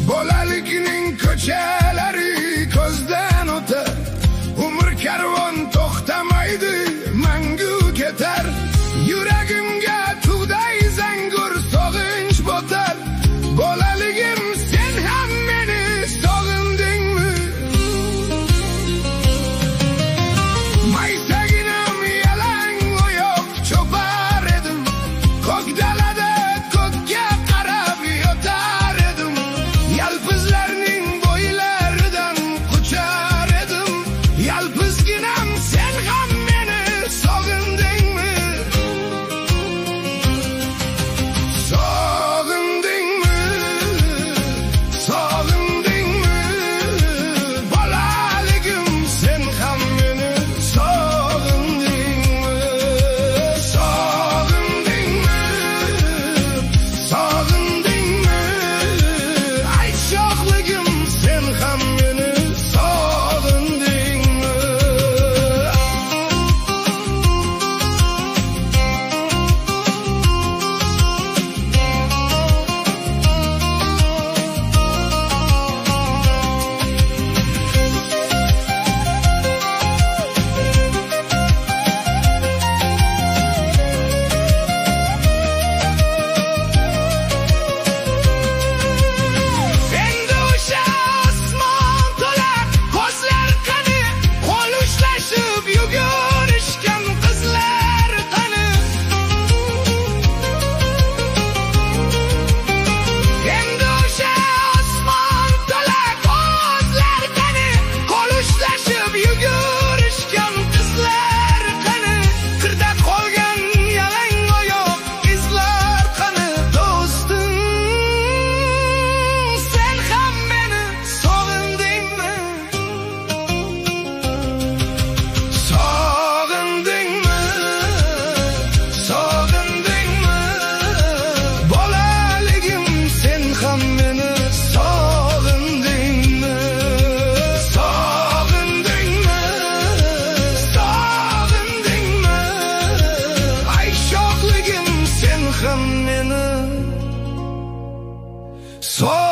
Bolalikning ko'chalari ko'zdan o'tar, umr karvon to'xtamaydi, mangu ketar. Yuragimga tug'day zangur sog'inch botar. Bolaligim, sen ham meni sog'indingmi? Maysaginam yalang oyoq chopar edim, ko'k dalada ko'kka qarab yotar edim. Yalpizlarning bo'ylaridan quchar edim. Yalpizginam, sen ham meni sog'indingmi? Sog'indingmi? Sog'indingmi? Bolaligim, sen ham meni sog'indingmi? Sog'indingmi? Sog'indingmi? Ay sho'xligim, sen ham meni sog'indingmi? Endi o'sha osmon to'la ko'zlar qani, qo'l ushlashib yugurishgan qizlar qani. Endi o'sha osmon to'la ko'zlar qani, qo'l ushlashib yugurishgan qizlar qani. Qirda qolgan yalang oyoq izlar qani. Do'stim, sen ham meni sog'indingmi? Sog'indingmi? Sog'indingmi? Bolaligim, sen ham meni sog'indingmi? Sog'indingmi? Sog'indingmi? Ay sho'xligim, sen ham meni sog'indingmi?